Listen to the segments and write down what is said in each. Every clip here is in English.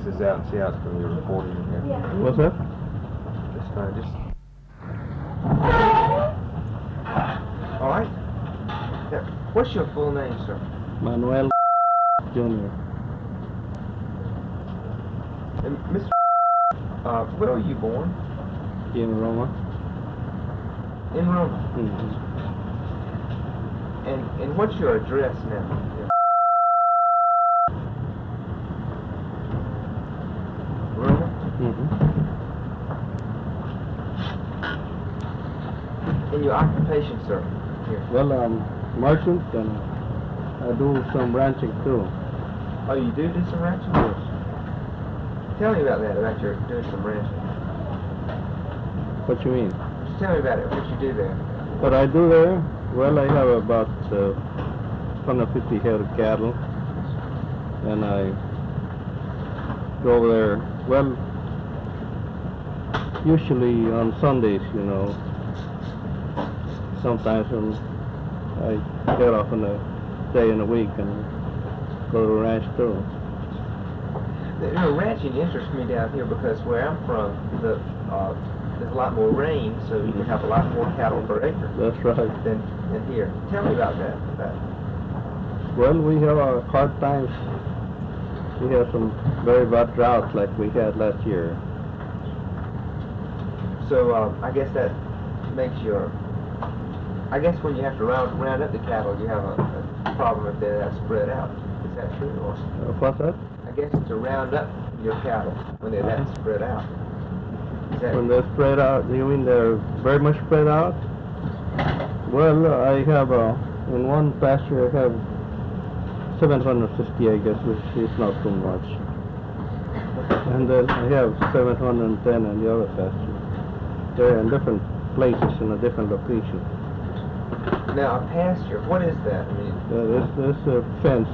this out and see how it's going to be recorded in here. What's that? That's fine. Just. All right. Now, what's your full name, sir? Manuel Jr. And Mr. Where were you born? in Roma. In Roma. Mm-hmm. And what's your address now? Roma? Mm-hmm. And your occupation, sir? Here. Well, I'm merchant and I do some ranching too. Oh, you do some ranching? Yes. Tell me about that, about your doing some ranching. What you mean? Just tell me about it, what you do there. What I do there? Well, I have about 150 head of cattle, and I go over there. Well, usually on Sundays, you know. Sometimes when I get off on a day in a week and go to the ranch too. You know, ranching interests me down here because where I'm from, there's a lot more rain, so you can have a lot more cattle per acre. That's right. Than here. Tell me about that. Well, we have our hard times. We have some very bad droughts like we had last year. So I guess that makes I guess when you have to round up the cattle, you have a problem if they're that spread out. Is that true? Or What's that? I guess to round up your cattle when they're that spread out. Is that When they're spread out, you mean they're very much spread out? Well, I have in one pasture I have 750 acres, which is not too much. And then I have 710 in the other pasture. They're in different places in a different location. Now, a pasture, what is that? I mean, This a fence.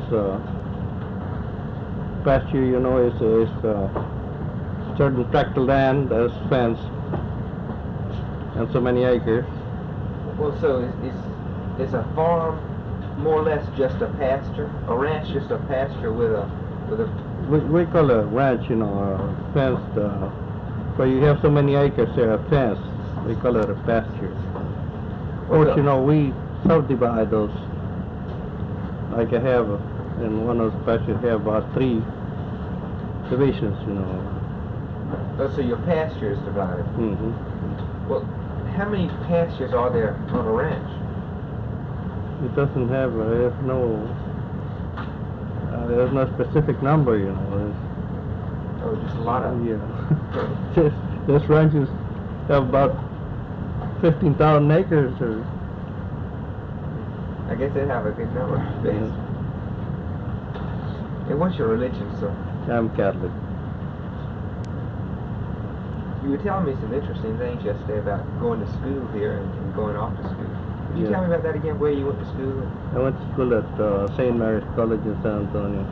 Pasture, you know, is certain tract of land that's fenced, and so many acres. well, so is a farm more or less just a pasture? A ranch just a pasture with a We call a ranch, you know, fenced. Where you have so many acres there, fenced. We call it a pasture. Of course, you know, we subdivide those. Like I have in one of those pastures, I have about 3 divisions, you know. Oh, so your pasture is divided. Mm-hmm. Well, how many pastures are there on a ranch? It doesn't have, there's no specific number, you know. Oh, just a lot of. Yeah. This ranches have about 15,000 acres, or. I guess they have a good number of space. Yeah. And what's your religion, sir? I'm Catholic. You were telling me some interesting things yesterday about going to school here and going off to school. Could you Yeah. tell me about that again, where you went to school? I went to school at St. Mary's College in San Antonio.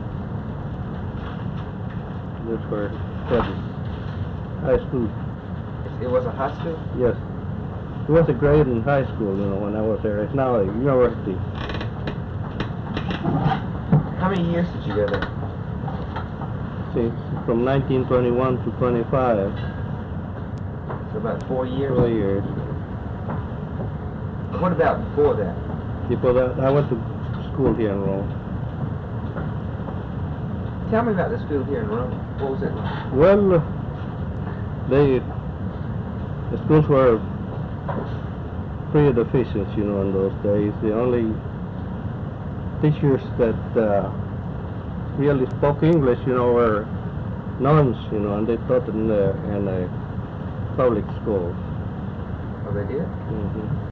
That's where high school. It was a high school? Yes. It was a grade in high school, you know, when I was there. It's now a university. How many years did you go there? See, from 1921 to 25. So about 4 years? 4 years. What about before that? Before that, I went to school here in Rome. Tell me about the school here in Rome. What was it like? Well, the schools were pretty deficient, you know, in those days. The only teachers that really spoke English, you know, were nuns, you know, and they taught in a public school. Oh, they did? Mm-hmm.